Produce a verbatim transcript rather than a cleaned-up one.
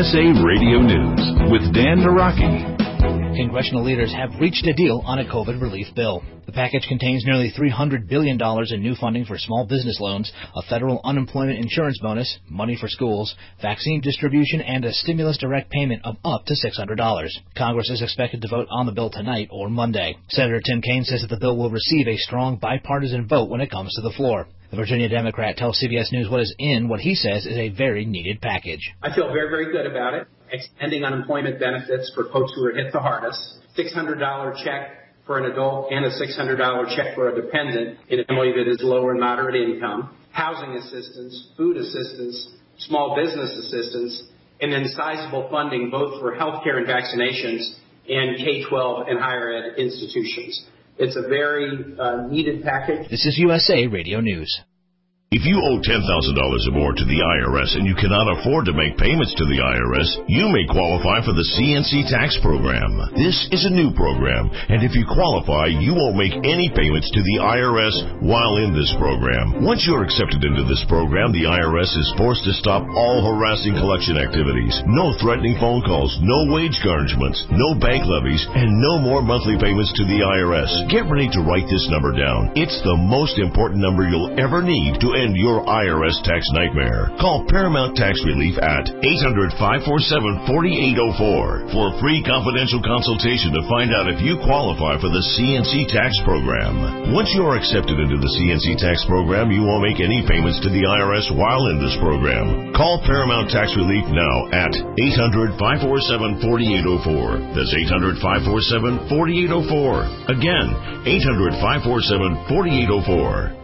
S A Radio News with Dan Naraki. Congressional leaders have reached a deal on a COVID relief bill. The package contains nearly three hundred billion dollars in new funding for small business loans, a federal unemployment insurance bonus, money for schools, vaccine distribution, and a stimulus direct payment of up to six hundred dollars. Congress is expected to vote on the bill tonight or Monday. Senator Tim Kaine says that the bill will receive a strong bipartisan vote when it comes to the floor. The Virginia Democrat tells C B S News what is in what he says is a very needed package. I feel very, very good about it. Extending unemployment benefits for folks who are hit the hardest, six hundred dollars check for an adult and a six hundred dollars check for a dependent in a family that is lower and moderate income, housing assistance, food assistance, small business assistance, and then sizable funding both for health care and vaccinations and K twelve and higher ed institutions. It's a very uh, needed package. This is U S A Radio News. If you owe ten thousand dollars or more to the I R S and you cannot afford to make payments to the I R S, you may qualify for the C N C tax program. This is a new program, and if you qualify, you won't make any payments to the I R S while in this program. Once you're accepted into this program, the I R S is forced to stop all harassing collection activities. No threatening phone calls, no wage garnishments, no bank levies, and no more monthly payments to the I R S. Get ready to write this number down. It's the most important number you'll ever need to end your I R S tax nightmare. Call Paramount Tax Relief at eight hundred, five four seven, four eight zero four for a free confidential consultation to find out if you qualify for the C N C tax program. Once you are accepted into the C N C tax program, you won't make any payments to the I R S while in this program. Call Paramount Tax Relief now at eight hundred, five four seven, four eight zero four. That's eight hundred, five four seven, four eight zero four. Again, eight hundred, five four seven, four eight zero four.